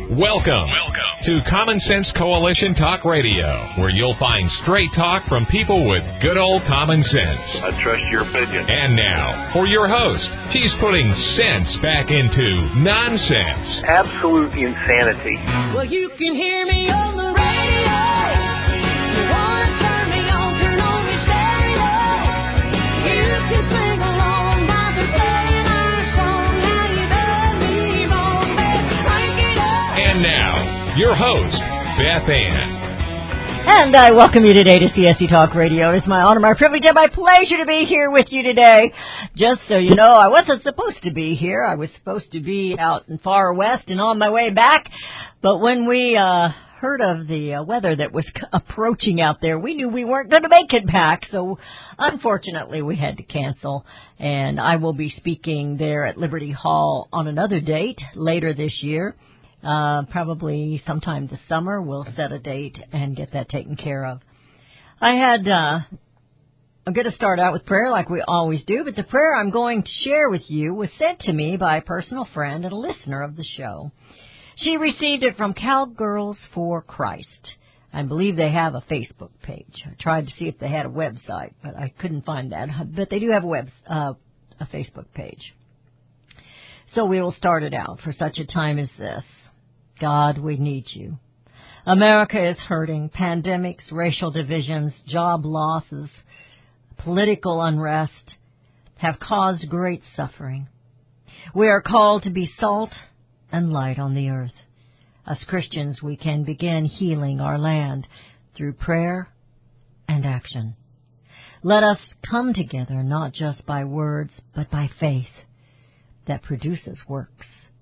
Welcome to Common Sense Coalition Talk Radio, where you'll find straight talk from people with good old common sense. I trust your opinion. And now, for your host, he's putting sense back into nonsense. Absolute insanity. Well, you can hear me on the radio. You want to turn me on, turn on your stereo. You can sing along while they're playing our song. How you done me wrong, baby, crank it up. And now, your host, Beth Ann. And I welcome you today to CSC Talk Radio. It's my honor, my privilege, and my pleasure to be here with you today. Just so you know, I wasn't supposed to be here. I was supposed to be out in far west and on my way back. But when we heard of the weather that was approaching out there, we knew we weren't going to make it back. So unfortunately, we had to cancel. And I will be speaking there at Liberty Hall on another date later this year. Probably sometime this summer. We'll set a date and get that taken care of. I'm going to start out with prayer like we always do, but the prayer I'm going to share with you was sent to me by a personal friend and a listener of the show. She received it from Cowgirls for Christ. I believe they have a Facebook page. I tried to see if they had a website, but I couldn't find that. But they do have a Facebook page. So we will start it out for such a time as this. God, we need you. America is hurting. Pandemics, racial divisions, job losses, political unrest have caused great suffering. We are called to be salt and light on the earth. As Christians, we can begin healing our land through prayer and action. Let us come together not just by words, but by faith that produces works.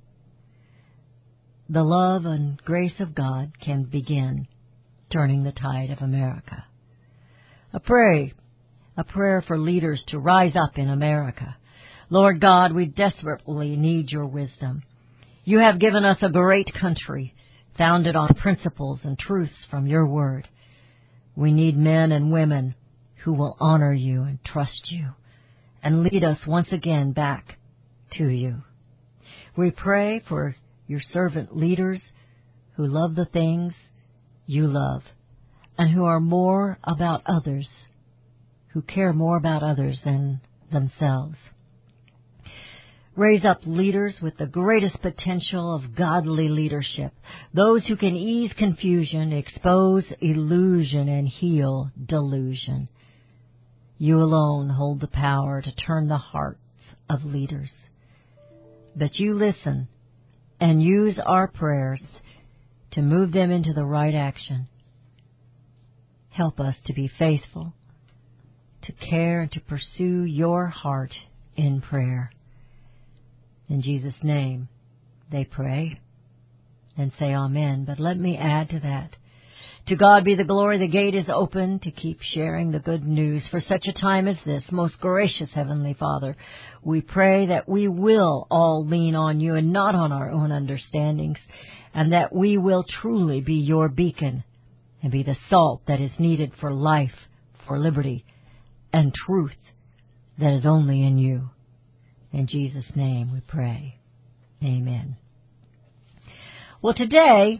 The love and grace of God can begin turning the tide of America. A prayer for leaders to rise up in America. Lord God, we desperately need your wisdom. You have given us a great country founded on principles and truths from your word. We need men and women who will honor you and trust you and lead us once again back to you. We pray for your servant leaders who love the things you love and who are more about others, who care more about others than themselves. Raise up leaders with the greatest potential of godly leadership, those who can ease confusion, expose illusion, and heal delusion. You alone hold the power to turn the hearts of leaders. But you listen and use our prayers to move them into the right action. Help us to be faithful, to care, and to pursue your heart in prayer. In Jesus' name, they pray and say amen. But let me add to that. To God be the glory. The gate is open to keep sharing the good news for such a time as this. Most gracious Heavenly Father, we pray that we will all lean on you and not on our own understandings, and that we will truly be your beacon and be the salt that is needed for life, for liberty, and truth that is only in you. In Jesus' name we pray. Amen. Well, today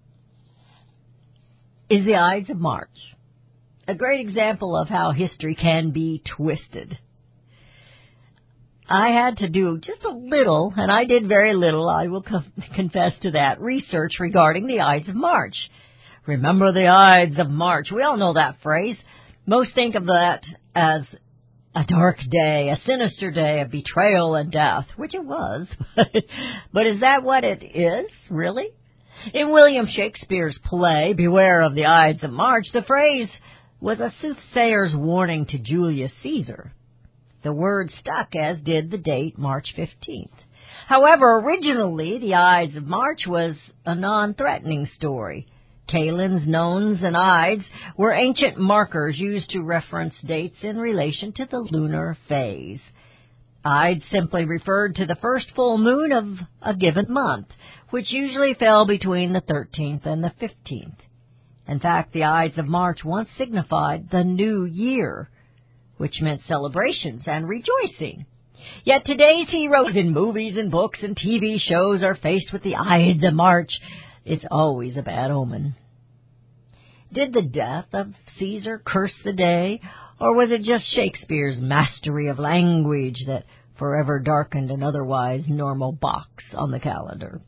is the Ides of March, a great example of how history can be twisted. I had to do just a little, and I did very little, I will confess to that, research regarding the Ides of March. Remember the Ides of March. We all know that phrase. Most think of that as a dark day, a sinister day of betrayal and death, which it was. But is that what it is, really? In William Shakespeare's play, Beware of the Ides of March, the phrase was a soothsayer's warning to Julius Caesar. The word stuck, as did the date, March 15th. However, originally, the Ides of March was a non-threatening story. Kalends, nones, and ides were ancient markers used to reference dates in relation to the lunar phase. Ides simply referred to the first full moon of a given month, which usually fell between the 13th and the 15th. In fact, the Ides of March once signified the new year, which meant celebrations and rejoicing. Yet today's heroes in movies and books and TV shows are faced with the Ides of March. it's always a bad omen. Did the death of Caesar curse the day, or was it just Shakespeare's mastery of language that forever darkened an otherwise normal box on the calendar?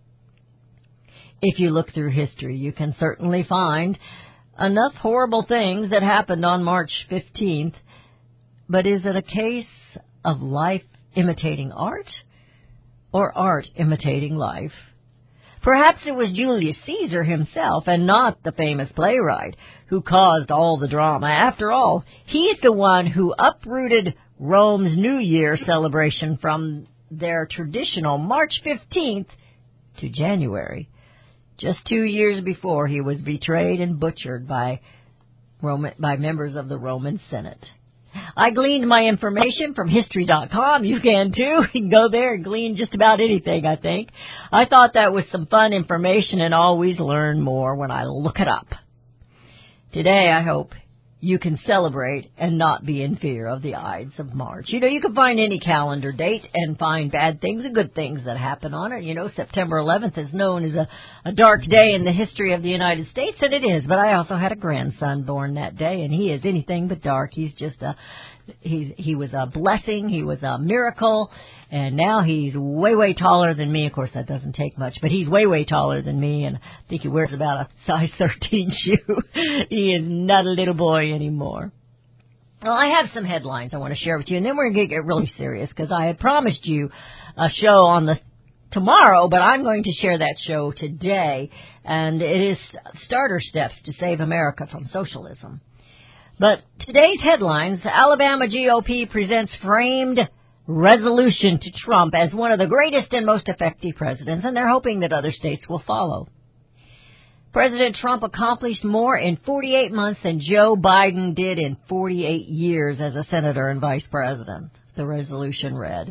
If you look through history, you can certainly find enough horrible things that happened on March 15th, but is it a case of life imitating art, or art imitating life? Perhaps it was Julius Caesar himself, and not the famous playwright, who caused all the drama. After all, he's the one who uprooted Rome's New Year celebration from their traditional March 15th to January. Just 2 years before, he was betrayed and butchered by members of the Roman Senate. I gleaned my information from History.com. You can too. You can go there and glean just about anything, I think. I thought that was some fun information and always learn more when I look it up. Today, I hope you can celebrate and not be in fear of the Ides of March. You know, you can find any calendar date and find bad things and good things that happen on it. You know, September 11th is known as a dark day in the history of the United States, and it is. But I also had a grandson born that day, and he is anything but dark. He's just he was a blessing. He was a miracle. And now he's way, way taller than me. Of course, that doesn't take much, but he's way, way taller than me, and I think he wears about a size 13 shoe. He is not a little boy anymore. Well, I have some headlines I want to share with you, and then we're going to get really serious, because I had promised you a show on tomorrow, but I'm going to share that show today, and it is Starter Steps to Save America from Socialism. But today's headlines: Alabama GOP presents framed resolution to Trump as one of the greatest and most effective presidents, and they're hoping that other states will follow. President Trump accomplished more in 48 months than Joe Biden did in 48 years as a senator and vice president, the resolution read.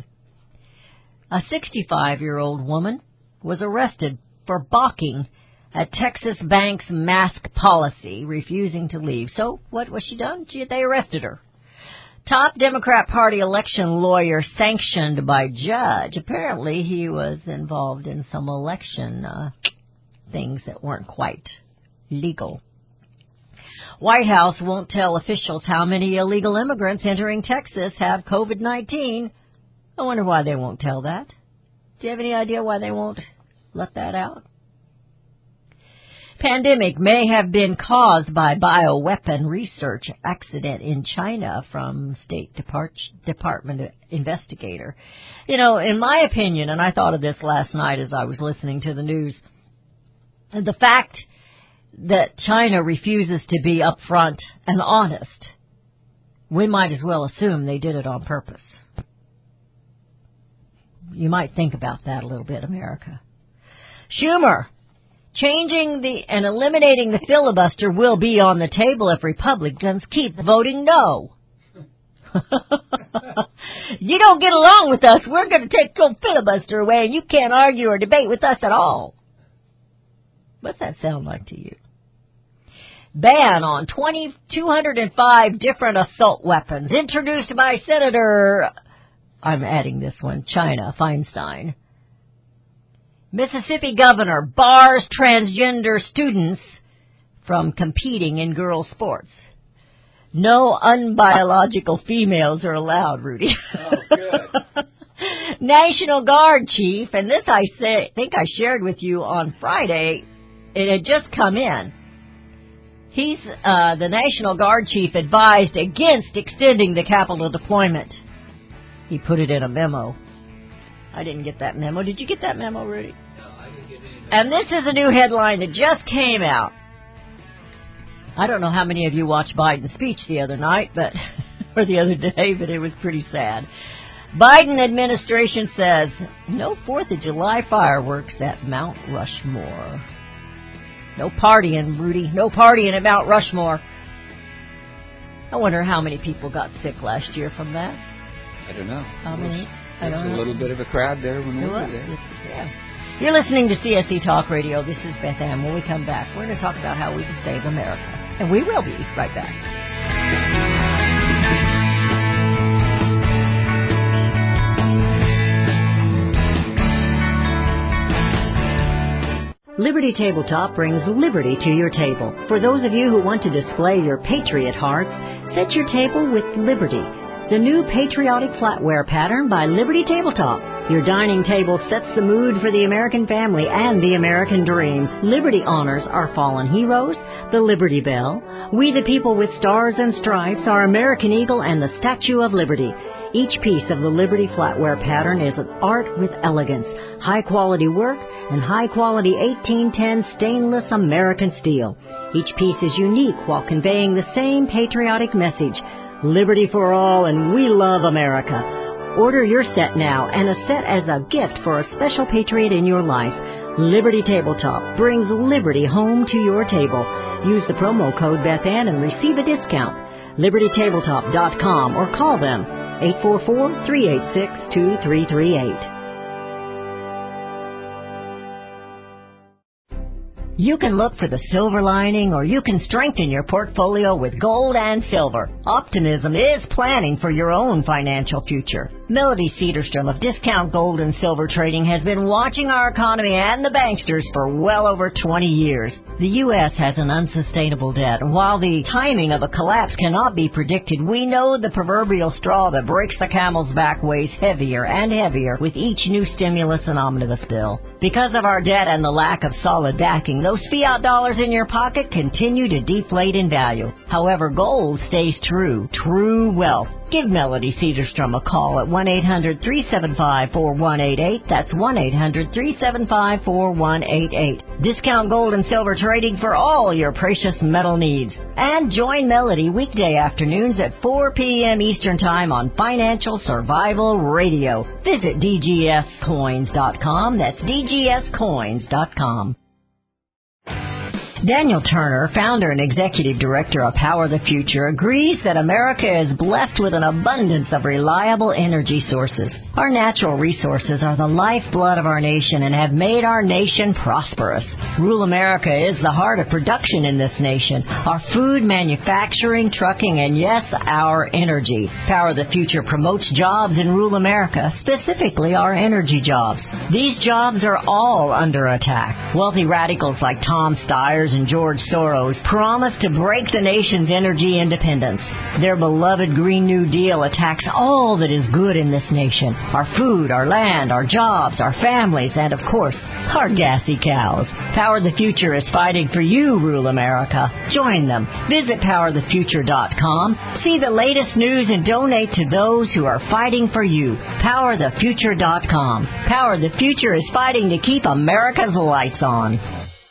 A 65-year-old woman was arrested for balking at Texas bank's mask policy, refusing to leave. So what was she done? They arrested her. Top Democrat Party election lawyer sanctioned by judge. Apparently he was involved in some election things that weren't quite legal. White House won't tell officials how many illegal immigrants entering Texas have COVID-19. I wonder why they won't tell that. Do you have any idea why they won't let that out? Pandemic may have been caused by bioweapon research accident in China, from State Department investigator. You know, in my opinion, and I thought of this last night as I was listening to the news, the fact that China refuses to be upfront and honest, we might as well assume they did it on purpose. You might think about that a little bit, America. Schumer: changing and eliminating the filibuster will be on the table if Republicans keep voting no. You don't get along with us, we're going to take the filibuster away, and you can't argue or debate with us at all. What's that sound like to you? Ban on 205 different assault weapons introduced by Senator, I'm adding this one, China Feinstein. Mississippi governor bars transgender students from competing in girls' sports. No unbiological females are allowed, Rudy. Oh, good. National Guard chief, and this I think I shared with you on Friday. It had just come in. He's the National Guard chief advised against extending the capital deployment. He put it in a memo. I didn't get that memo. Did you get that memo, Rudy? No, I didn't get any. And this is a new headline that just came out. I don't know how many of you watched Biden's speech the other night, or the other day, but it was pretty sad. Biden administration says no 4th of July fireworks at Mount Rushmore. No partying, Rudy. No partying at Mount Rushmore. I wonder how many people got sick last year from that. I don't know. How many? There was a little bit of a crowd there when we were there. Yeah. You're listening to CSC Talk Radio. This is Beth Ann. When we come back, we're going to talk about how we can save America. And we will be right back. Liberty Tabletop brings liberty to your table. For those of you who want to display your patriot hearts, set your table with Liberty, the new patriotic flatware pattern by Liberty Tabletop. Your dining table sets the mood for the American family and the American dream. Liberty honors our fallen heroes, the Liberty Bell, We the People with Stars and Stripes, our American Eagle, and the Statue of Liberty. Each piece of the Liberty flatware pattern is an art with elegance, high-quality work, and high-quality 1810 stainless American steel. Each piece is unique while conveying the same patriotic message, liberty for all and we love America. Order your set now and a set as a gift for a special patriot in your life. Liberty Tabletop brings liberty home to your table. Use the promo code BethAnn and receive a discount. LibertyTabletop.com or call them 844-386-2338. You can look for the silver lining, or you can strengthen your portfolio with gold and silver. Optimism is planning for your own financial future. Melody Cedarstrom of Discount Gold and Silver Trading has been watching our economy and the banksters for well over 20 years. The U.S. has an unsustainable debt, and while the timing of a collapse cannot be predicted, we know the proverbial straw that breaks the camel's back weighs heavier and heavier with each new stimulus and omnibus bill. Because of our debt and the lack of solid backing, those fiat dollars in your pocket continue to deflate in value. However, gold stays true wealth. Give Melody Cedarstrom a call at 1-800-375-4188. That's 1-800-375-4188. Discount Gold and Silver Trading for all your precious metal needs. And join Melody weekday afternoons at 4 p.m. Eastern Time on Financial Survival Radio. Visit DGScoins.com. That's DGScoins.com. Daniel Turner, founder and executive director of Power the Future, agrees that America is blessed with an abundance of reliable energy sources. Our natural resources are the lifeblood of our nation and have made our nation prosperous. Rural America is the heart of production in this nation. Our food, manufacturing, trucking, and yes, our energy. Power the Future promotes jobs in rural America, specifically our energy jobs. These jobs are all under attack. Wealthy radicals like Tom Stiers and George Soros promise to break the nation's energy independence. Their beloved Green New Deal attacks all that is good in this nation. Our food, our land, our jobs, our families, and of course, our gassy cows. Power the Future is fighting for you, rural America. Join them. Visit PowerTheFuture.com. See the latest news and donate to those who are fighting for you. PowerTheFuture.com. Power the Future is fighting to keep America's lights on.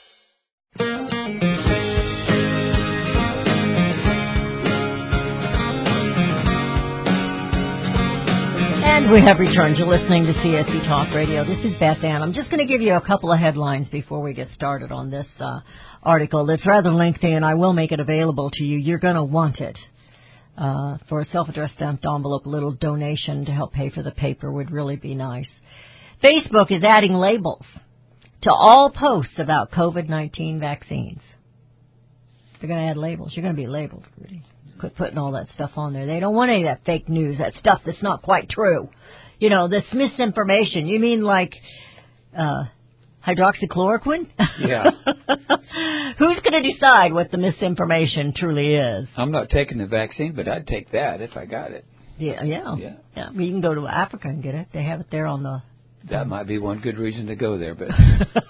And we have returned. You're listening to CSC Talk Radio. This is Beth Ann. I'm just going to give you a couple of headlines before we get started on this article. It's rather lengthy, and I will make it available to you. You're going to want it. For a self-addressed stamped envelope, a little donation to help pay for the paper would really be nice. Facebook is adding labels to all posts about COVID-19 vaccines. They're going to add labels. You're going to be labeled, Rudy. Quit putting all that stuff on there. They don't want any of that fake news, that stuff that's not quite true. You know, this misinformation. You mean like hydroxychloroquine? Yeah. Who's going to decide what the misinformation truly is? I'm not taking the vaccine, but I'd take that if I got it. Yeah. You can go to Africa and get it. They have it there on the... That might be one good reason to go there, but...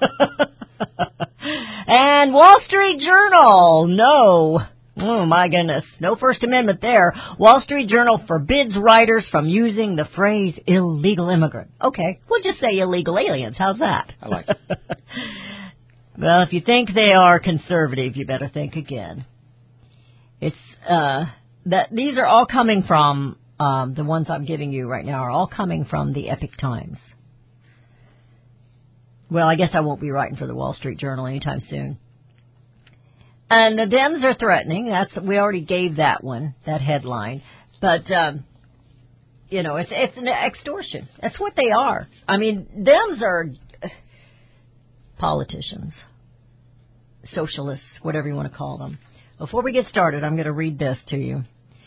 And Wall Street Journal, no. Oh, my goodness. No First Amendment there. Wall Street Journal forbids writers from using the phrase illegal immigrant. Okay, we'll just say illegal aliens. How's that? I like it. Well, if you think they are conservative, you better think again. It's that these are all coming from, the ones I'm giving you right now are all coming from the Epic Times. Well, I guess I won't be writing for the Wall Street Journal anytime soon. And the Dems are threatening. We already gave that one, that headline. But, you know, it's an extortion. That's what they are. I mean, Dems are politicians, socialists, whatever you want to call them. Before we get started, I'm going to read this to you.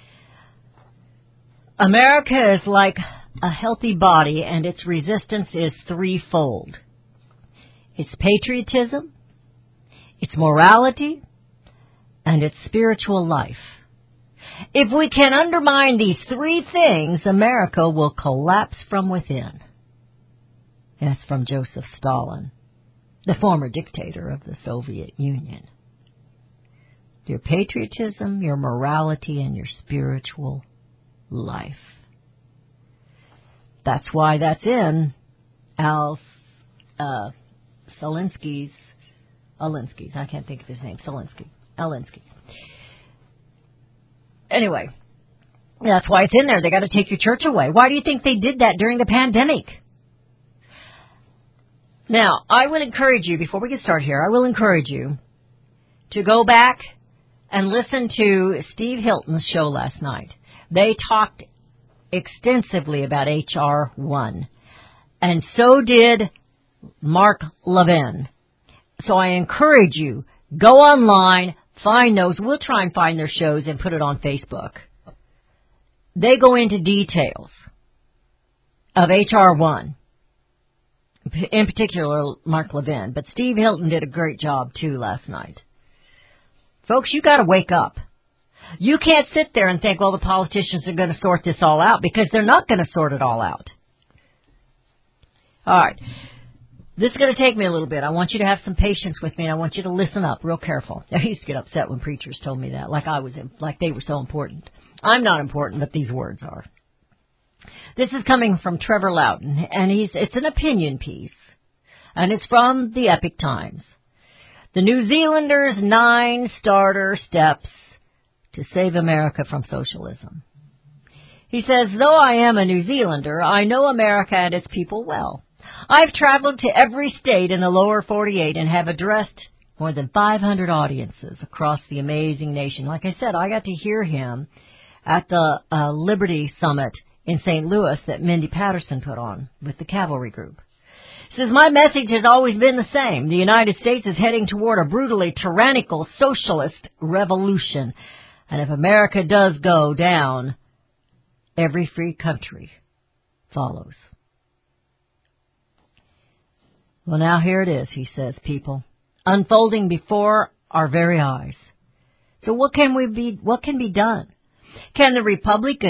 America is like a healthy body, and its resistance is threefold. It's patriotism, its morality, and its spiritual life. If we can undermine these three things, America will collapse from within. That's from Joseph Stalin, the former dictator of the Soviet Union. Your patriotism, your morality, and your spiritual life. That's why that's in Alinsky's, I can't think of his name, Alinsky. Anyway, that's why it's in there. They got to take your church away. Why do you think they did that during the pandemic? Now, I will encourage you, before we get started here, I will encourage you to go back and listen to Steve Hilton's show last night. They talked extensively about H.R. 1, and so did Mark Levin. So I encourage you, go online, find those. We'll try and find their shows and put it on Facebook. They go into details of H.R. 1, in particular Mark Levin, but Steve Hilton did a great job too last night. Folks, you got to wake up. You can't sit there and think, well, the politicians are going to sort this all out, because they're not going to sort it all out. All right. This is going to take me a little bit. I want you to have some patience with me. I want you to listen up real careful. I used to get upset when preachers told me that, like they were so important. I'm not important, but these words are. This is coming from Trevor Loudon, and it's an opinion piece, and it's from the Epic Times. The New Zealanders' 9 starter steps to save America from socialism. He says, though I am a New Zealander, I know America and its people well. I've traveled to every state in the lower 48 and have addressed more than 500 audiences across the amazing nation. Like I said, I got to hear him at the Liberty Summit in St. Louis that Mindy Patterson put on with the Cavalry Group. He says, my message has always been the same. The United States is heading toward a brutally tyrannical socialist revolution. And if America does go down, every free country follows. Well, now here it is, he says, people, unfolding before our very eyes. So what can be done? Can the Republic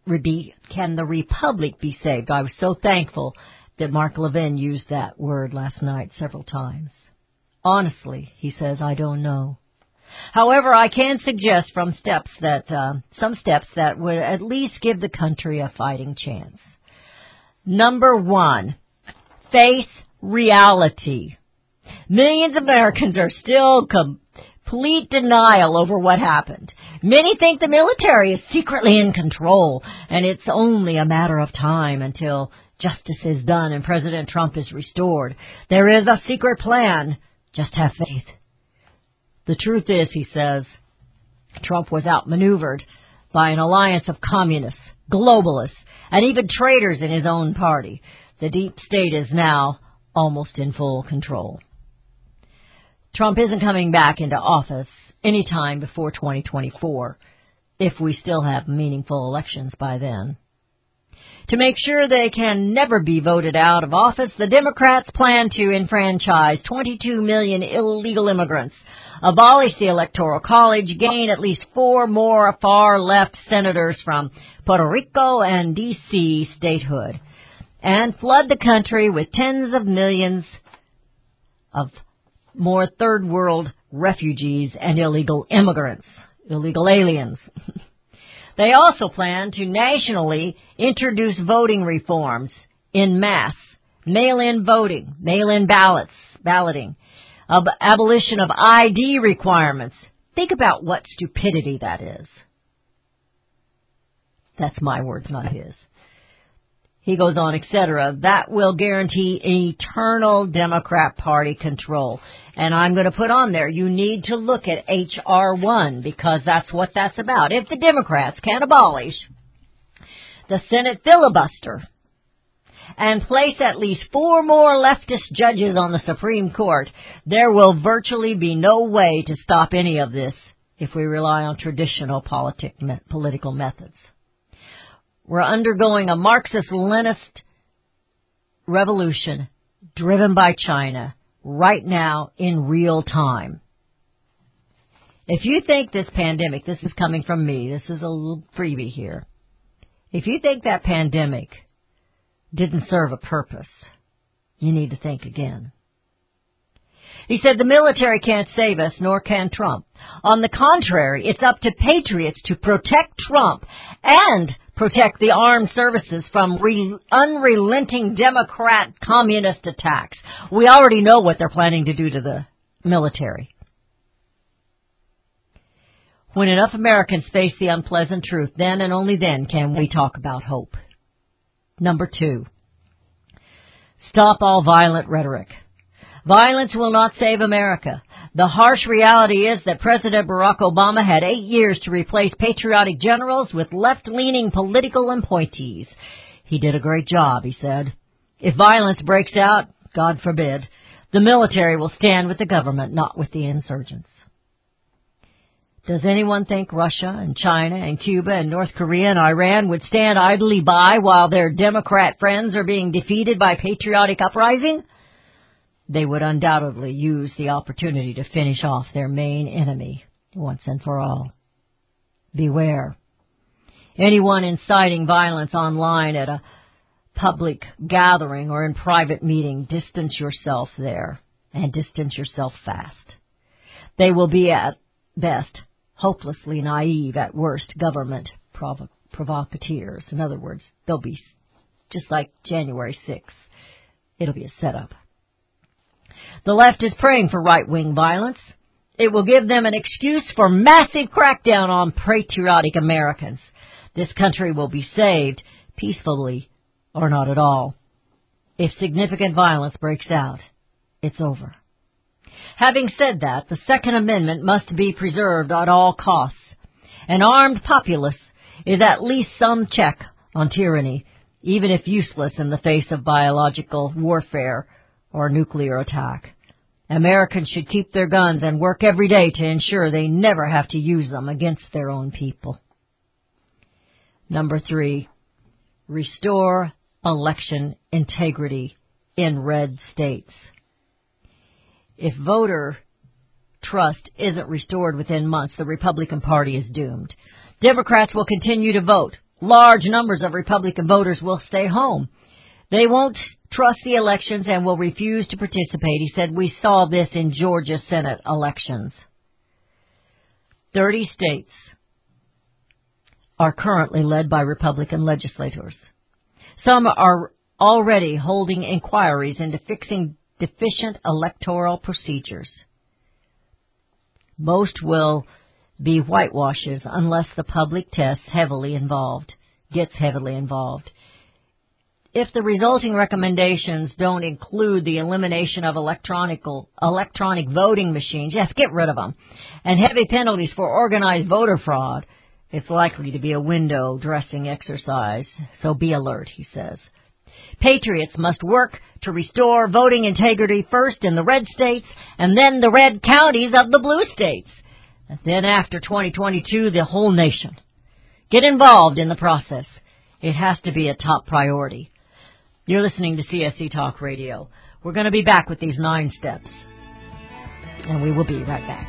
be saved? I was so thankful that Mark Levin used that word last night several times. Honestly, he says, I don't know. However, I can suggest some steps that would at least give the country a fighting chance. Number 1, face reality. Millions of Americans are still complete denial over what happened. Many think the military is secretly in control, and it's only a matter of time until justice is done and President Trump is restored. There is a secret plan. Just have faith. The truth is, he says, Trump was outmaneuvered by an alliance of communists, globalists, and even traitors in his own party. The deep state is now almost in full control. Trump isn't coming back into office anytime before 2024, if we still have meaningful elections by then. To make sure they can never be voted out of office, the Democrats plan to enfranchise 22 million illegal immigrants, abolish the Electoral College, gain at least 4 more far-left senators from Puerto Rico and D.C. statehood, and flood the country with tens of millions of more third-world refugees and illegal immigrants, illegal aliens. They also plan to nationally introduce voting reforms in mass, mail-in voting, mail-in balloting, abolition of ID requirements. Think about what stupidity that is. That's my words, not his. He goes on, etc. That will guarantee eternal Democrat Party control. And I'm going to put on there, you need to look at H.R. 1, because that's what that's about. If the Democrats can abolish the Senate filibuster and place at least 4 more leftist judges on the Supreme Court, there will virtually be no way to stop any of this if we rely on traditional political methods. We're undergoing a Marxist-Leninist revolution driven by China right now in real time. If you think this pandemic, this is coming from me, this is a little freebie here. If you think that pandemic didn't serve a purpose, you need to think again. He said the military can't save us, nor can Trump. On the contrary, it's up to patriots to protect Trump and protect the armed services from unrelenting Democrat communist attacks. We already know what they're planning to do to the military. When enough Americans face the unpleasant truth, then and only then can we talk about hope. Number 2, stop all violent rhetoric. Violence will not save America. The harsh reality is that President Barack Obama had 8 years to replace patriotic generals with left-leaning political appointees. He did a great job, he said. If violence breaks out, God forbid, the military will stand with the government, not with the insurgents. Does anyone think Russia and China and Cuba and North Korea and Iran would stand idly by while their Democrat friends are being defeated by patriotic uprising? They would undoubtedly use the opportunity to finish off their main enemy once and for all. Beware. Anyone inciting violence online at a public gathering or in private meeting, distance yourself there, and distance yourself fast. They will be at best hopelessly naive, at worst government provocateurs. In other words, they'll be just like January 6th. It'll be a setup. The left is praying for right-wing violence. It will give them an excuse for massive crackdown on patriotic Americans. This country will be saved peacefully or not at all. If significant violence breaks out, it's over. Having said that, the Second Amendment must be preserved at all costs. An armed populace is at least some check on tyranny, even if useless in the face of biological warfare or nuclear attack. Americans should keep their guns and work every day to ensure they never have to use them against their own people. Number 3, restore election integrity in red states. If voter trust isn't restored within months, the Republican Party is doomed. Democrats will continue to vote. Large numbers of Republican voters will stay home. They won't trust the elections and will refuse to participate. He said, we saw this in Georgia Senate elections. 30 states are currently led by Republican legislators. Some are already holding inquiries into fixing deficient electoral procedures. Most will be whitewashes unless the public gets heavily involved. If the resulting recommendations don't include the elimination of electronic voting machines, yes, get rid of them, and heavy penalties for organized voter fraud, it's likely to be a window dressing exercise. So be alert, he says. Patriots must work to restore voting integrity first in the red states and then the red counties of the blue states. And then after 2022, the whole nation. Get involved in the process. It has to be a top priority. You're listening to CSC Talk Radio. We're going to be back with these 9 steps. And we will be right back.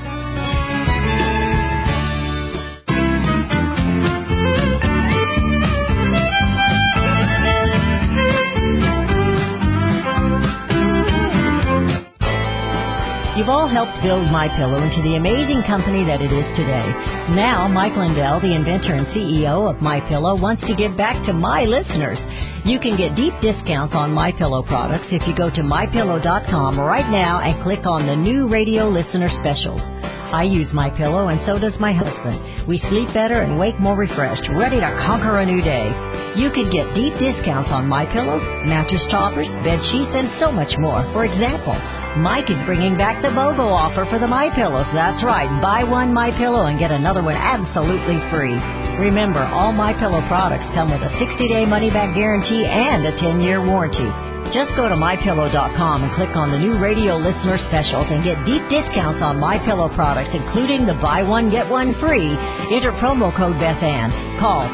You've all helped build MyPillow into the amazing company that it is today. Now, Mike Lindell, the inventor and CEO of MyPillow, wants to give back to my listeners. You can get deep discounts on MyPillow products if you go to MyPillow.com right now and click on the new radio listener specials. I use MyPillow, and so does my husband. We sleep better and wake more refreshed, ready to conquer a new day. You can get deep discounts on MyPillows, mattress toppers, bed sheets, and so much more. For example, Mike is bringing back the BOGO offer for the MyPillows. That's right. Buy one MyPillow and get another one absolutely free. Remember, all MyPillow products come with a 60-day money-back guarantee and a 10-year warranty. Just go to MyPillow.com and click on the new radio listener specials and get deep discounts on MyPillow products, including the buy one, get one free. Enter promo code BethAnn. Call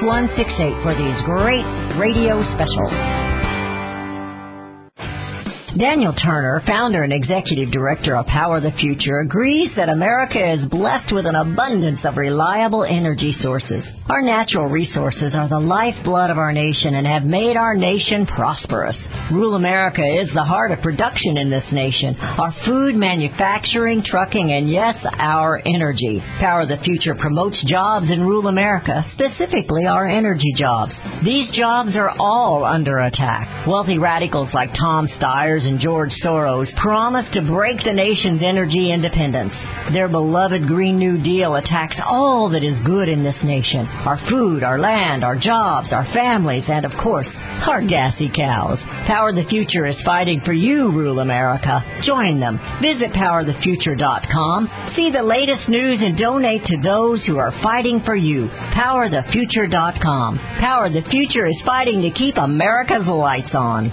1-800-978-6168 for these great radio specials. Daniel Turner, founder and executive director of Power the Future, agrees that America is blessed with an abundance of reliable energy sources. Our natural resources are the lifeblood of our nation and have made our nation prosperous. Rural America is the heart of production in this nation. Our food, manufacturing, trucking, and yes, our energy. Power the Future promotes jobs in rural America, specifically our energy jobs. These jobs are all under attack. Wealthy radicals like Tom Stiers and George Soros promise to break the nation's energy independence. Their beloved Green New Deal attacks all that is good in this nation. Our food, our land, our jobs, our families, and of course, our gassy cows. Power the Future is fighting for you, rural America. Join them. Visit PowerTheFuture.com. See the latest news and donate to those who are fighting for you. PowerTheFuture.com. Power the Future is fighting to keep America's lights on.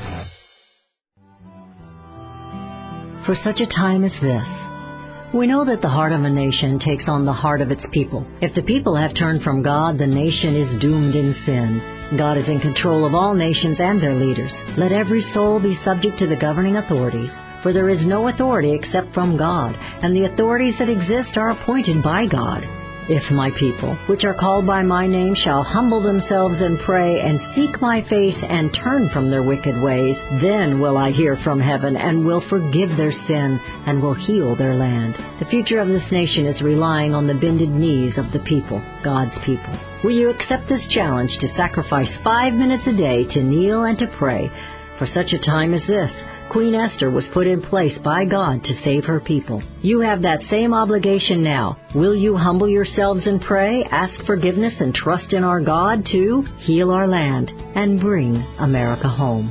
For such a time as this, we know that the heart of a nation takes on the heart of its people. If the people have turned from God, the nation is doomed in sin. God is in control of all nations and their leaders. Let every soul be subject to the governing authorities, for there is no authority except from God, and the authorities that exist are appointed by God. If my people, which are called by my name, shall humble themselves and pray and seek my face and turn from their wicked ways, then will I hear from heaven and will forgive their sin and will heal their land. The future of this nation is relying on the bended knees of the people, God's people. Will you accept this challenge to sacrifice 5 minutes a day to kneel and to pray? For such a time as this, Queen Esther was put in place by God to save her people. You have that same obligation now. Will you humble yourselves and pray, ask forgiveness, and trust in our God to heal our land and bring America home?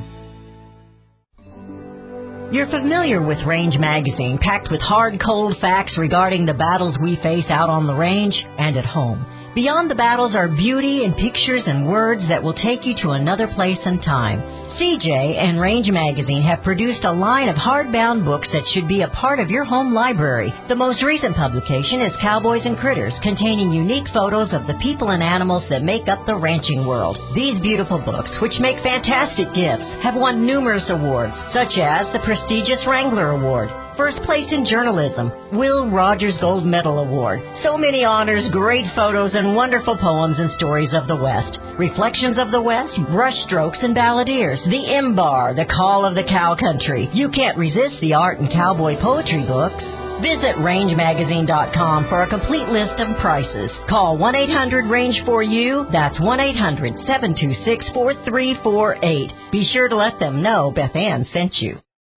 You're familiar with Range Magazine, packed with hard, cold facts regarding the battles we face out on the range and at home. Beyond the battles are beauty and pictures and words that will take you to another place and time. CJ and Range Magazine have produced a line of hardbound books that should be a part of your home library. The most recent publication is Cowboys and Critters, containing unique photos of the people and animals that make up the ranching world. These beautiful books, which make fantastic gifts, have won numerous awards, such as the prestigious Wrangler Award, First Place in Journalism, Will Rogers Gold Medal Award. So many honors, great photos, and wonderful poems and stories of the West. Reflections of the West, Brushstrokes and Balladeers, The M-Bar, The Call of the Cow Country. You can't resist the art and cowboy poetry books. Visit rangemagazine.com for a complete list of prices. Call 1-800-RANGE-4U. That's 1-800-726-4348. Be sure to let them know Beth Ann sent you.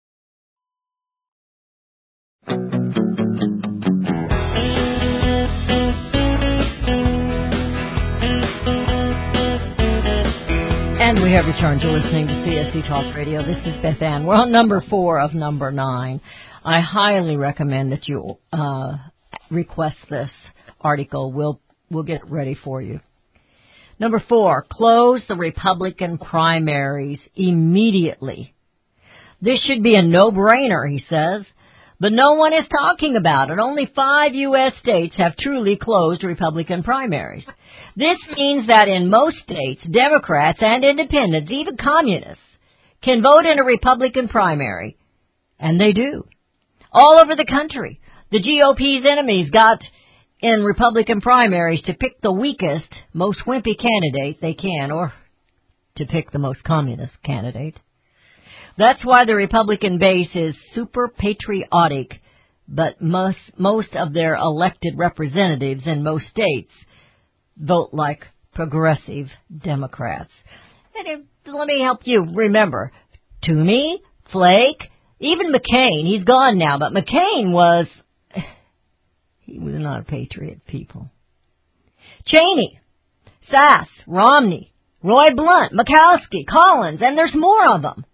And we have returned to listening to CSC Talk Radio. This is Beth Ann. We're on number 4 of number 9. I highly recommend that you request this article. We'll get it ready for you. Number 4, close the Republican primaries immediately. This should be a no-brainer, he says, but no one is talking about it. Only 5 U.S. states have truly closed Republican primaries. This means that in most states, Democrats and independents, even communists, can vote in a Republican primary. And they do. All over the country, the GOP's enemies got in Republican primaries to pick the weakest, most wimpy candidate they can, or to pick the most communist candidate. That's why the Republican base is super patriotic, but most of their elected representatives in most states vote like progressive Democrats. And let me help you remember, Toomey, Flake, even McCain, he's gone now, but McCain was not a patriot, people. Cheney, Sass, Romney, Roy Blunt, Murkowski, Collins, and there's more of them.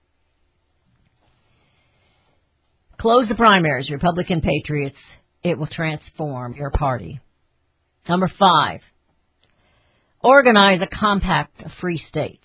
Close the primaries, Republican patriots. It will transform your party. Number 5, organize a compact of free states.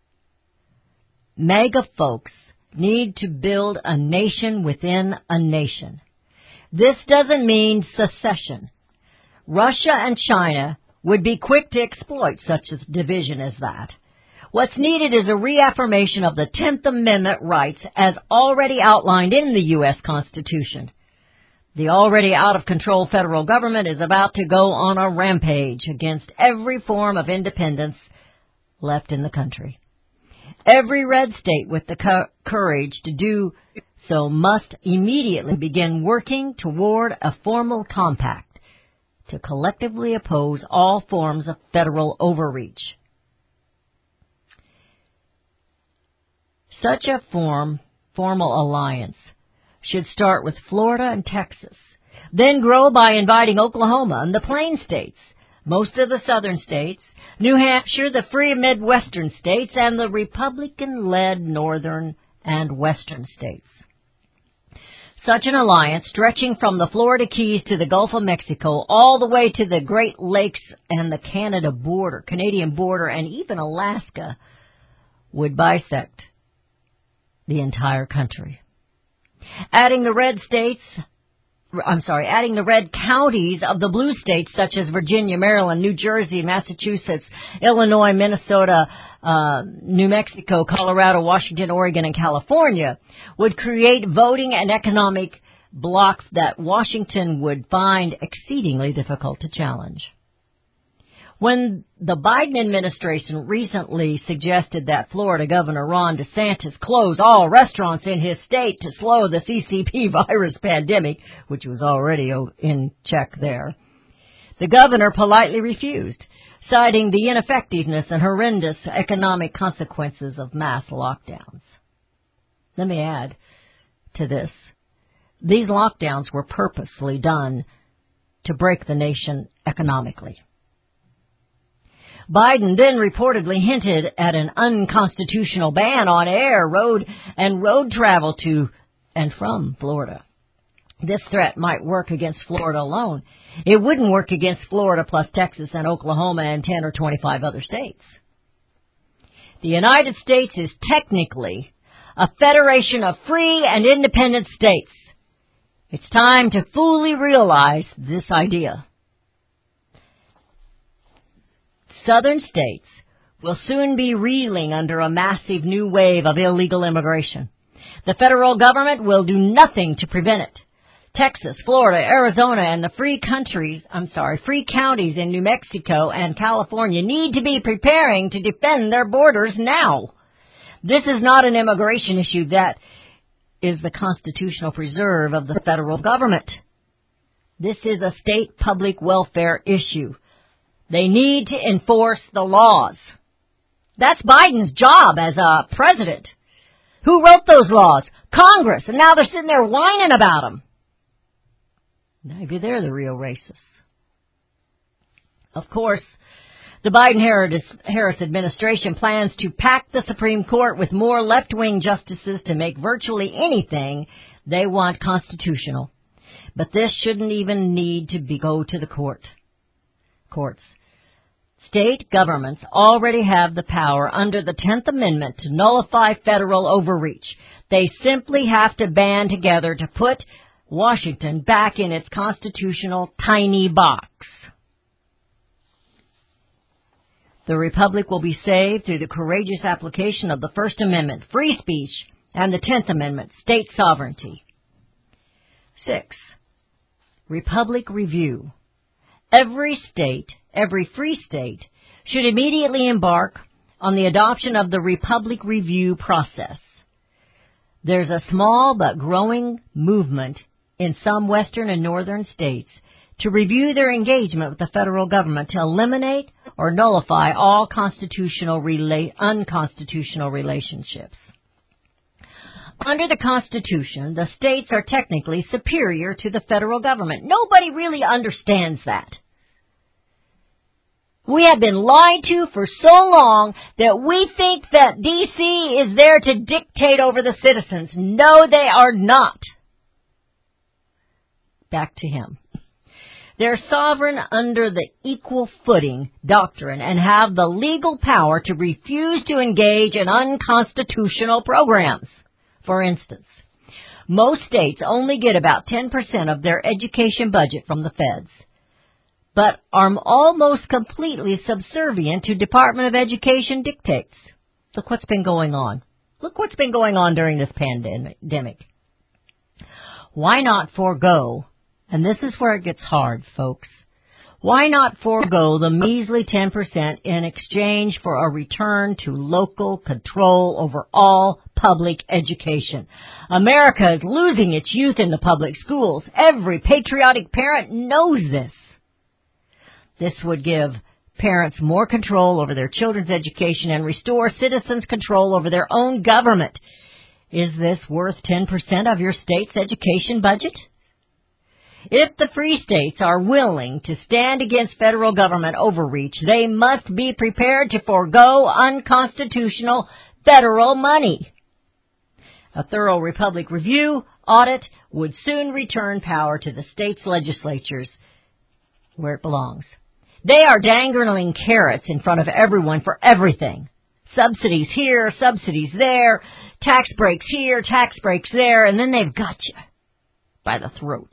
MAGA folks need to build a nation within a nation. This doesn't mean secession. Russia and China would be quick to exploit such a division as that. What's needed is a reaffirmation of the 10th Amendment rights as already outlined in the U.S. Constitution. The already out-of-control federal government is about to go on a rampage against every form of independence left in the country. Every red state with the courage to do so must immediately begin working toward a formal compact to collectively oppose all forms of federal overreach. Such a formal alliance should start with Florida and Texas, then grow by inviting Oklahoma and the Plain states, most of the southern states, New Hampshire, the free Midwestern states, and the Republican-led northern and western states. Such an alliance, stretching from the Florida Keys to the Gulf of Mexico, all the way to the Great Lakes and the Canadian border, and even Alaska, would bisect the entire country. Adding the red counties of the blue states such as Virginia, Maryland, New Jersey, Massachusetts, Illinois, Minnesota, New Mexico, Colorado, Washington, Oregon, and California would create voting and economic blocks that Washington would find exceedingly difficult to challenge. When the Biden administration recently suggested that Florida Governor Ron DeSantis close all restaurants in his state to slow the CCP virus pandemic, which was already in check there, the governor politely refused, citing the ineffectiveness and horrendous economic consequences of mass lockdowns. Let me add to this. These lockdowns were purposely done to break the nation economically. Biden then reportedly hinted at an unconstitutional ban on air, road travel to and from Florida. This threat might work against Florida alone. It wouldn't work against Florida plus Texas and Oklahoma and 10 or 25 other states. The United States is technically a federation of free and independent states. It's time to fully realize this idea. Southern states will soon be reeling under a massive new wave of illegal immigration. The federal government will do nothing to prevent it. Texas, Florida, Arizona, and the free counties in New Mexico and California need to be preparing to defend their borders now. This is not an immigration issue. That is the constitutional preserve of the federal government. This is a state public welfare issue. They need to enforce the laws. That's Biden's job as a president. Who wrote those laws? Congress. And now they're sitting there whining about them. Maybe they're the real racists. Of course, the Biden-Harris administration plans to pack the Supreme Court with more left-wing justices to make virtually anything they want constitutional. But this shouldn't even need to go to the courts. State governments already have the power under the 10th Amendment to nullify federal overreach. They simply have to band together to put Washington back in its constitutional tiny box. The Republic will be saved through the courageous application of the First Amendment, free speech, and the 10th Amendment, state sovereignty. 6. Republic review. Every free state, should immediately embark on the adoption of the Republic Review process. There's a small but growing movement in some western and northern states to review their engagement with the federal government to eliminate or nullify all unconstitutional relationships. Under the Constitution, the states are technically superior to the federal government. Nobody really understands that. We have been lied to for so long that we think that D.C. is there to dictate over the citizens. No, they are not. Back to him. They're sovereign under the equal footing doctrine and have the legal power to refuse to engage in unconstitutional programs. For instance, most states only get about 10% of their education budget from the feds, but are almost completely subservient to Department of Education dictates. Look what's been going on. Look what's been going on during this pandemic. Why not forego, and this is where it gets hard, folks, why not forego the measly 10% in exchange for a return to local control over all public education? America is losing its youth in the public schools. Every patriotic parent knows this. This would give parents more control over their children's education and restore citizens' control over their own government. Is this worth 10% of your state's education budget? If the free states are willing to stand against federal government overreach, they must be prepared to forego unconstitutional federal money. A thorough Republic review audit would soon return power to the state's legislatures where it belongs. They are dangling carrots in front of everyone for everything. Subsidies here, subsidies there, tax breaks here, tax breaks there, and then they've got you by the throat.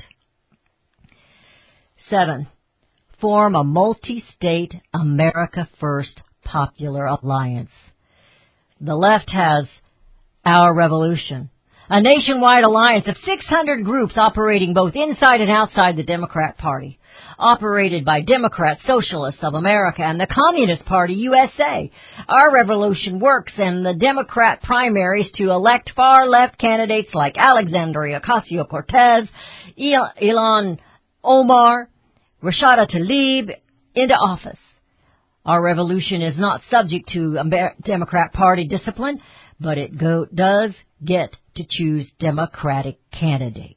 7. Form a multi-state America First Popular Alliance. The left has Our Revolution, a nationwide alliance of 600 groups operating both inside and outside the Democrat Party, operated by Democrat Socialists of America and the Communist Party USA. Our revolution works in the Democrat primaries to elect far-left candidates like Alexandria Ocasio-Cortez, Ilhan Omar, Rashida Tlaib into office. Our revolution is not subject to Democrat Party discipline, but it does get to choose Democratic candidates.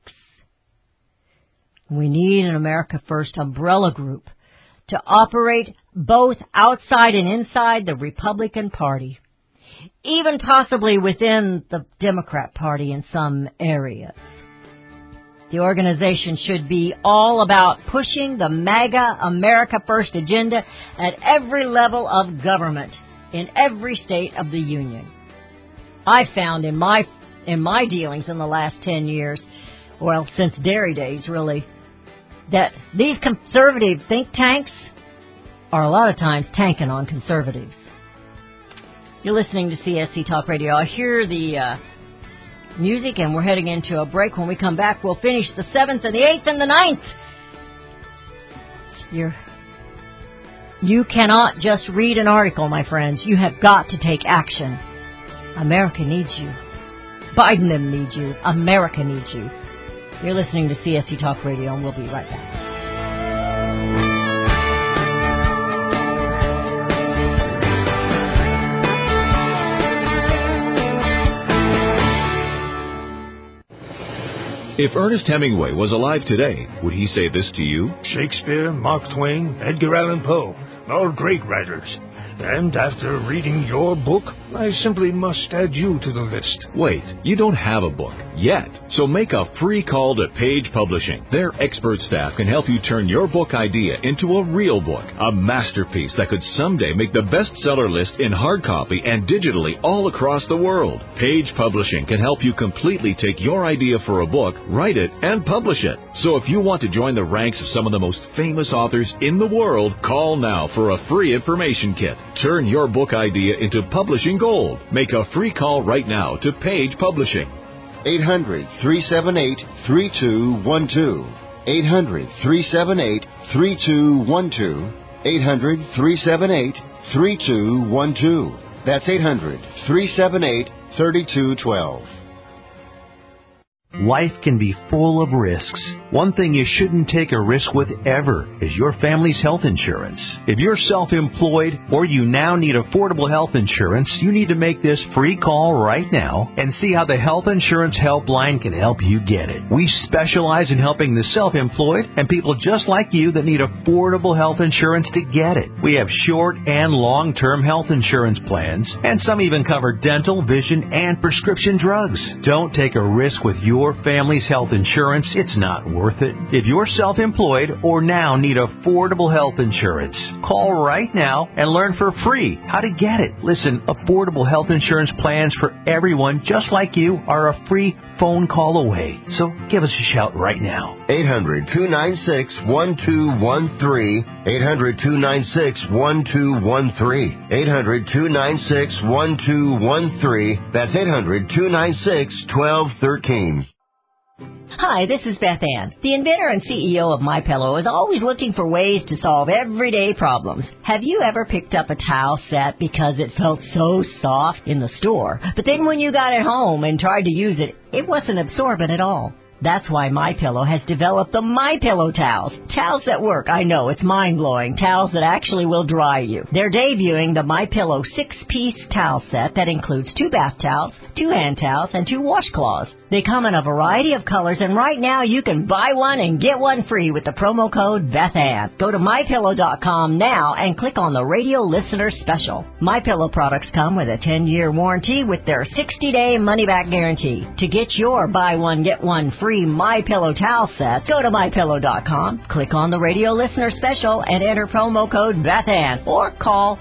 We need an America First umbrella group to operate both outside and inside the Republican Party, even possibly within the Democrat Party in some areas. The organization should be all about pushing the MAGA America First agenda at every level of government in every state of the Union. I found in my dealings in the last 10 years, well, since Dairy Days really, that these conservative think tanks are a lot of times tanking on conservatives. You're listening to CSC Talk Radio. I hear the music, and we're heading into a break. When we come back, we'll finish the 7th and the 8th and the 9th. You cannot just read an article, my friends. You have got to take action. America needs you. Biden needs you. America needs you. You're listening to CSC Talk Radio, and we'll be right back. If Ernest Hemingway was alive today, would he say this to you? Shakespeare, Mark Twain, Edgar Allan Poe, all great writers. And after reading your book, I simply must add you to the list. Wait, you don't have a book yet. So make a free call to Page Publishing. Their expert staff can help you turn your book idea into a real book, a masterpiece that could someday make the bestseller list in hard copy and digitally all across the world. Page Publishing can help you completely take your idea for a book, write it, and publish it. So if you want to join the ranks of some of the most famous authors in the world, call now for a free information kit. Turn your book idea into publishing gold. Make a free call right now to Page Publishing. 800-378-3212. 800-378-3212. 800-378-3212. That's 800-378-3212. Life can be full of risks. One thing you shouldn't take a risk with ever is your family's health insurance. If you're self-employed or you now need affordable health insurance, you need to make this free call right now and see how the Health Insurance Helpline can help you get it. We specialize in helping the self-employed and people just like you that need affordable health insurance to get it. We have short and long-term health insurance plans, and some even cover dental, vision, and prescription drugs. Don't take a risk with your family's health insurance. It's not worth it. If you're self-employed or now need affordable health insurance, call right now and learn for free how to get it. Listen, affordable health insurance plans for everyone just like you are a free phone call away. So give us a shout right now. 800-296-1213. 800-296-1213. 800-296-1213. That's 800-296-1213. Hi, this is Beth Ann. The inventor and CEO of MyPillow is always looking for ways to solve everyday problems. Have you ever picked up a towel set because it felt so soft in the store, but then when you got it home and tried to use it, it wasn't absorbent at all? That's why MyPillow has developed the MyPillow towels. Towels that work. I know, it's mind-blowing. Towels that actually will dry you. They're debuting the MyPillow 6-piece towel set that includes 2 bath towels, 2 hand towels, and 2 washcloths. They come in a variety of colors, and right now you can buy one and get one free with the promo code BethAnn. Go to MyPillow.com now and click on the radio listener special. MyPillow products come with a 10-year warranty with their 60-day money-back guarantee. To get your buy one, get one free MyPillow towel set, go to MyPillow.com, click on the radio listener special, and enter promo code BethAnn, or call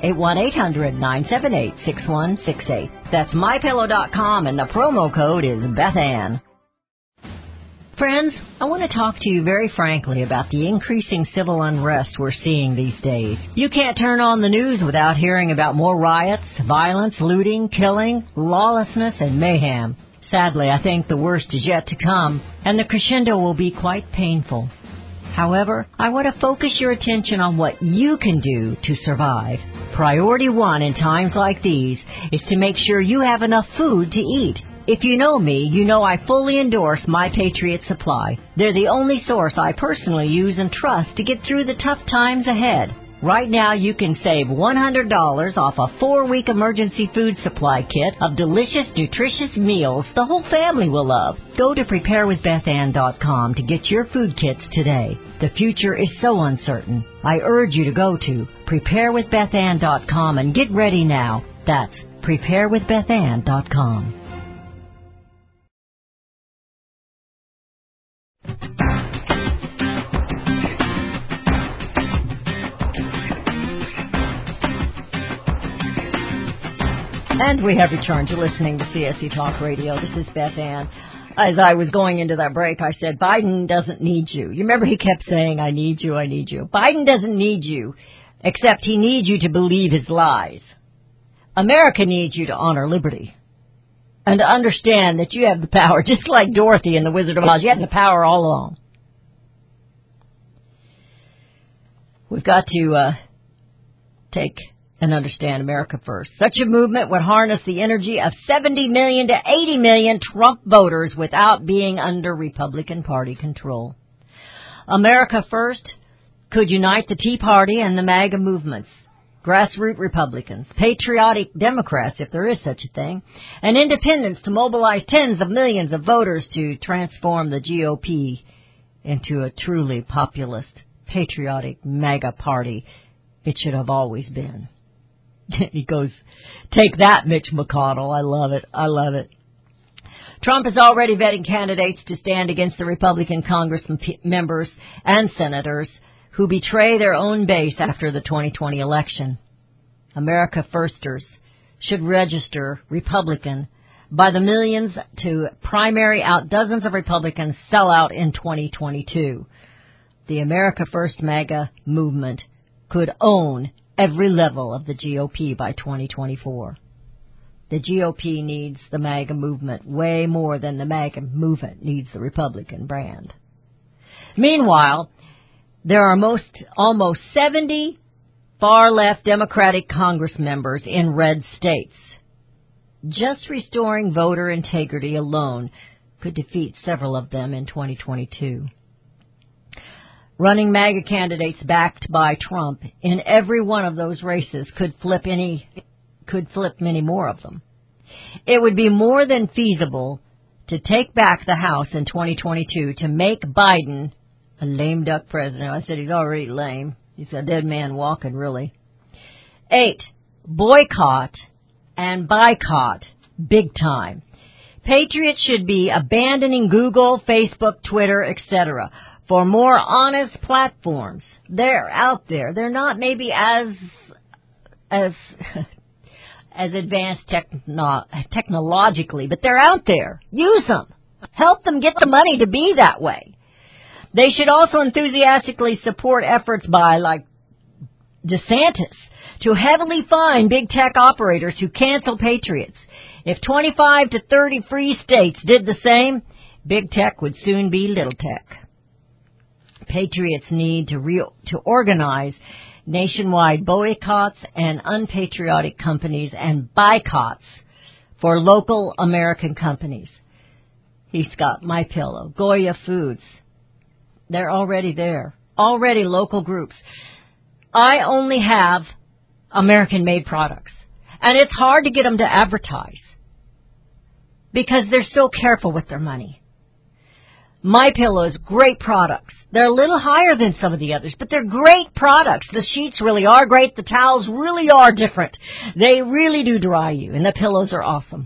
818-978-6168. That's MyPillow.com, and the promo code is BethAnn. Friends, I want to talk to you very frankly about the increasing civil unrest we're seeing these days. You can't turn on the news without hearing about more riots, violence, looting, killing, lawlessness, and mayhem. Sadly, I think the worst is yet to come, and the crescendo will be quite painful. However, I want to focus your attention on what you can do to survive. Priority 1 in times like these is to make sure you have enough food to eat. If you know me, you know I fully endorse My Patriot Supply. They're the only source I personally use and trust to get through the tough times ahead. Right now, you can save $100 off a 4-week emergency food supply kit of delicious, nutritious meals the whole family will love. Go to preparewithbethann.com to get your food kits today. The future is so uncertain. I urge you to go to preparewithbethann.com and get ready now. That's preparewithbethann.com. And we have returned to listening to CSC Talk Radio. This is Beth Ann. As I was going into that break, I said, Biden doesn't need you. You remember he kept saying, I need you, I need you. Biden doesn't need you, except he needs you to believe his lies. America needs you to honor liberty and to understand that you have the power, just like Dorothy in The Wizard of Oz. You have the power all along. We've got to take and understand America first. Such a movement would harness the energy of 70 million to 80 million Trump voters without being under Republican Party control. America first could unite the Tea Party and the MAGA movements, grassroots Republicans, patriotic Democrats, if there is such a thing, and independents to mobilize tens of millions of voters to transform the GOP into a truly populist, patriotic MAGA party it should have always been. He goes, take that, Mitch McConnell. I love it. I love it. Trump is already vetting candidates to stand against the Republican Congress members and senators who betray their own base after the 2020 election. America Firsters should register Republican by the millions to primary out dozens of Republicans sell out in 2022. The America First MAGA movement could own every level of the GOP by 2024. The GOP needs the MAGA movement way more than the MAGA movement needs the Republican brand. Meanwhile, there are almost 70 far-left Democratic Congress members in red states. Just restoring voter integrity alone could defeat several of them in 2022. Running MAGA candidates backed by Trump in every one of those races could flip many more of them. It would be more than feasible to take back the House in 2022 to make Biden a lame duck president. I said he's already lame. He's a dead man walking, really. 8, boycott and boycott big time. Patriots should be abandoning Google, Facebook, Twitter, etc. for more honest platforms. They're out there. They're not maybe as advanced technologically, but they're out there. Use them. Help them get the money to be that way. They should also enthusiastically support efforts by, like DeSantis to heavily fine big tech operators who cancel Patriots. If 25 to 30 free states did the same, big tech would soon be little tech. Patriots need to organize nationwide boycotts and unpatriotic companies and boycotts for local American companies. He's got MyPillow, Goya Foods. They're already there. Already local groups. I only have American-made products. And it's hard to get them to advertise because they're so careful with their money. MyPillow is great products. They're a little higher than some of the others, but they're great products. The sheets really are great. The towels really are different. They really do dry you, and the pillows are awesome.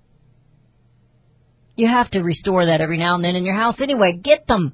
You have to restore that every now and then in your house anyway. Get them.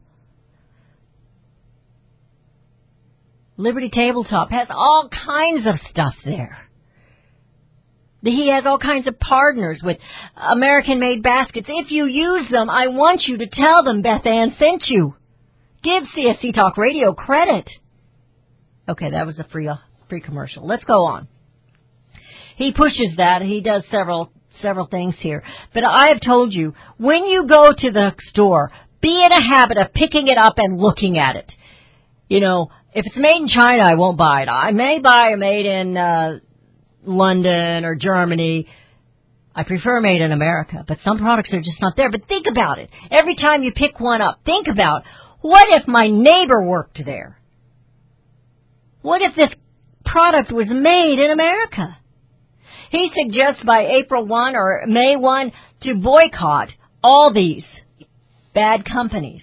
Liberty Tabletop has all kinds of stuff there. He has all kinds of partners with American-made baskets. If you use them, I want you to tell them Beth Ann sent you. Give CSC Talk Radio credit. Okay, that was a free commercial. Let's go on. He pushes that. He does several things here. But I have told you, when you go to the store, be in a habit of picking it up and looking at it. You know, if it's made in China, I won't buy it. I may buy a made in London or Germany. I prefer made in America, but some products are just not there. But think about it. Every time you pick one up, think about, what if my neighbor worked there? What if this product was made in America? He suggests by April 1 or May 1 to boycott all these bad companies.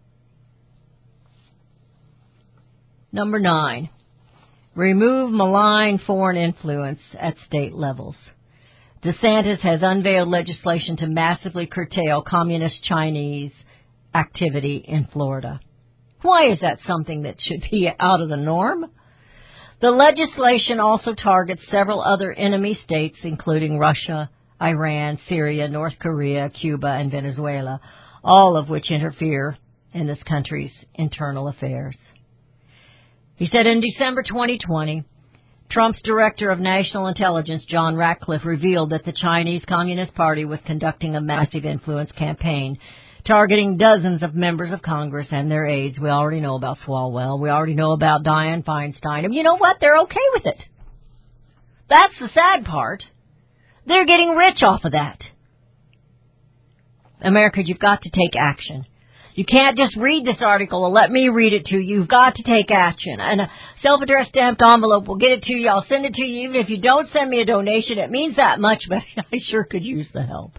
Number 9. Remove malign foreign influence at state levels. DeSantis has unveiled legislation to massively curtail communist Chinese activity in Florida. Why is that something that should be out of the norm? The legislation also targets several other enemy states, including Russia, Iran, Syria, North Korea, Cuba, and Venezuela, all of which interfere in this country's internal affairs. He said in December 2020, Trump's Director of National Intelligence, John Ratcliffe, revealed that the Chinese Communist Party was conducting a massive influence campaign targeting dozens of members of Congress and their aides. We already know about Swalwell. We already know about Dianne Feinstein. And you know what? They're okay with it. That's the sad part. They're getting rich off of that. America, you've got to take action. You can't just read this article and let me read it to you. You've got to take action. And a self-addressed stamped envelope will get it to you. I'll send it to you. Even if you don't send me a donation, it means that much, but I sure could use the help.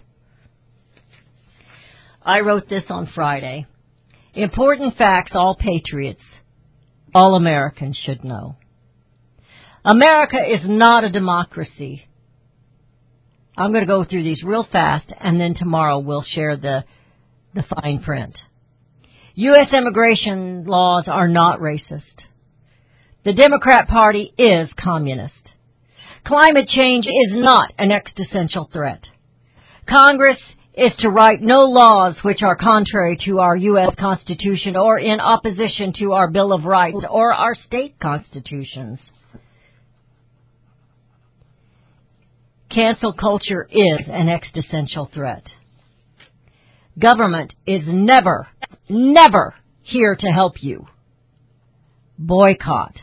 I wrote this on Friday. Important facts all patriots, all Americans should know. America is not a democracy. I'm going to go through these real fast, and then tomorrow we'll share the fine print. U.S. immigration laws are not racist. The Democrat Party is communist. Climate change is not an existential threat. Congress is to write no laws which are contrary to our U.S. Constitution or in opposition to our Bill of Rights or our state constitutions. Cancel culture is an existential threat. Government is never here to help you. Boycott.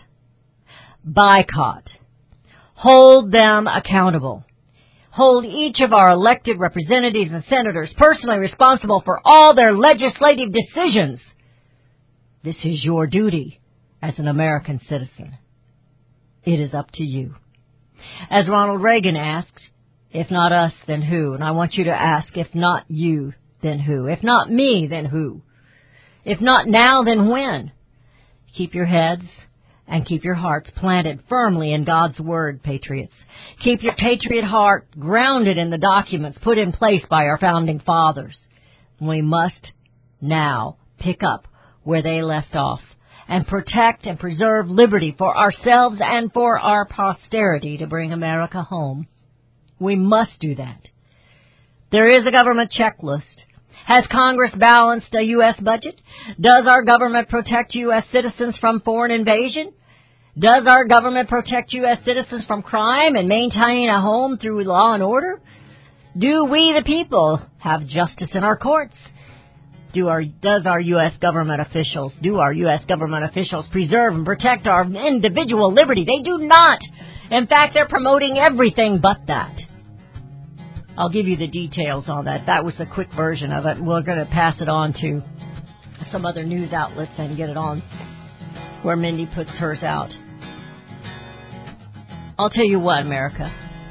Hold them accountable. Hold each of our elected representatives and senators personally responsible for all their legislative decisions. This is your duty as an American citizen. It is up to you. As Ronald Reagan asked, if not us, then who? And I want you to ask, if not you, then who? If not me, then who? If not now, then when? Keep your heads and keep your hearts planted firmly in God's Word, patriots. Keep your patriot heart grounded in the documents put in place by our founding fathers. We must now pick up where they left off and protect and preserve liberty for ourselves and for our posterity to bring America home. We must do that. There is a government checklist. Has Congress balanced a U.S. budget? Does our government protect U.S. citizens from foreign invasion? Does our government protect U.S. citizens from crime and maintain a home through law and order? Do we, the people, have justice in our courts? Do our U.S. government officials preserve and protect our individual liberty? They do not. In fact, they're promoting everything but that. I'll give you the details on that. That was the quick version of it. We're going to pass it on to some other news outlets and get it on where Mindy puts hers out. I'll tell you what, America.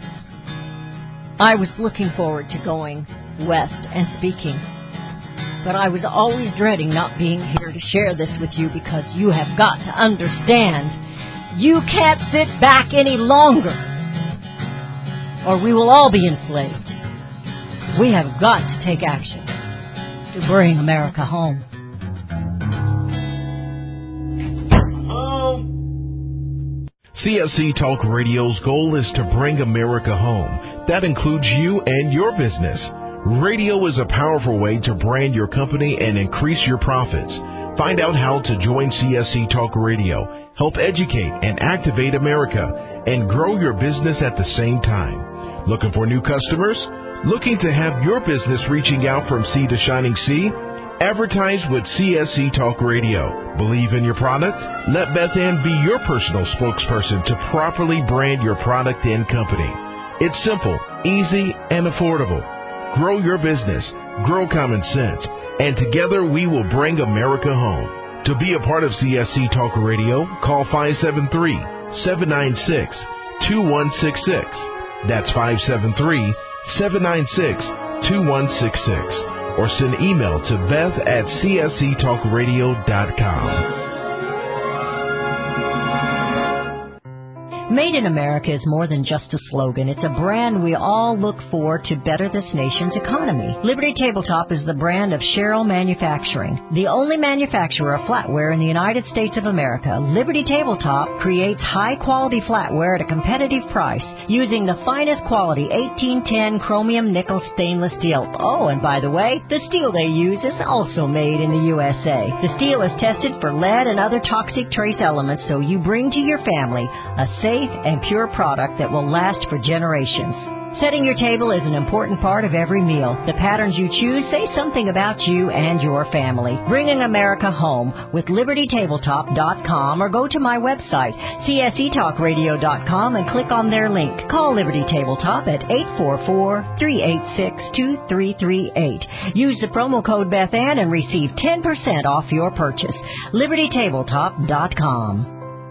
I was looking forward to going west and speaking. But I was always dreading not being here to share this with you because you have got to understand you can't sit back any longer or we will all be enslaved. We have got to take action to bring America home. CSC Talk Radio's goal is to bring America home. That includes you and your business. Radio is a powerful way to brand your company and increase your profits. Find out how to join CSC Talk Radio, help educate and activate America, and grow your business at the same time. Looking for new customers? Looking to have your business reaching out from sea to shining sea? Advertise with CSC Talk Radio. Believe in your product? Let Beth Ann be your personal spokesperson to properly brand your product and company. It's simple, easy, and affordable. Grow your business, grow common sense, and together we will bring America home. To be a part of CSC Talk Radio, call 573-796-2166. That's 573-796-2166. Or send email to beth@csctalkradio.com. Made in America is more than just a slogan. It's a brand we all look for to better this nation's economy. Liberty Tabletop is the brand of Sherrill Manufacturing, the only manufacturer of flatware in the United States of America. Liberty Tabletop creates high-quality flatware at a competitive price using the finest quality 1810 chromium nickel stainless steel. Oh, and by the way, the steel they use is also made in the USA. The steel is tested for lead and other toxic trace elements so you bring to your family a safe and pure product that will last for generations. Setting your table is an important part of every meal. The patterns you choose say something about you and your family. Bringing America home with LibertyTabletop.com or go to my website, CSETalkRadio.com, and click on their link. Call Liberty Tabletop at 844-386-2338. Use the promo code Beth Ann and receive 10% off your purchase. LibertyTabletop.com.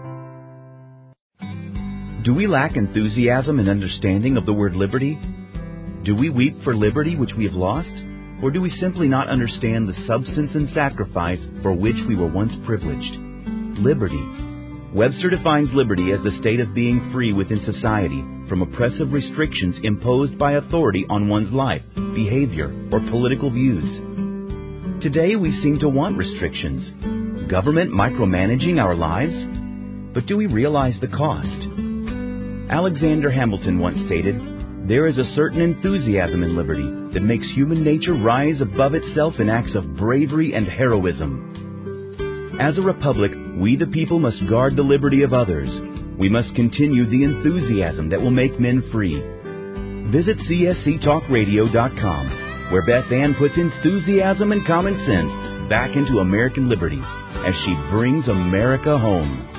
Do we lack enthusiasm and understanding of the word liberty? Do we weep for liberty which we have lost? Or do we simply not understand the substance and sacrifice for which we were once privileged? Liberty. Webster defines liberty as the state of being free within society from oppressive restrictions imposed by authority on one's life, behavior, or political views. Today we seem to want restrictions. Government micromanaging our lives? But do we realize the cost? Alexander Hamilton once stated, "There is a certain enthusiasm in liberty that makes human nature rise above itself in acts of bravery and heroism." As a republic, we the people must guard the liberty of others. We must continue the enthusiasm that will make men free. Visit CSCTalkRadio.com, where Beth Ann puts enthusiasm and common sense back into American liberty as she brings America home.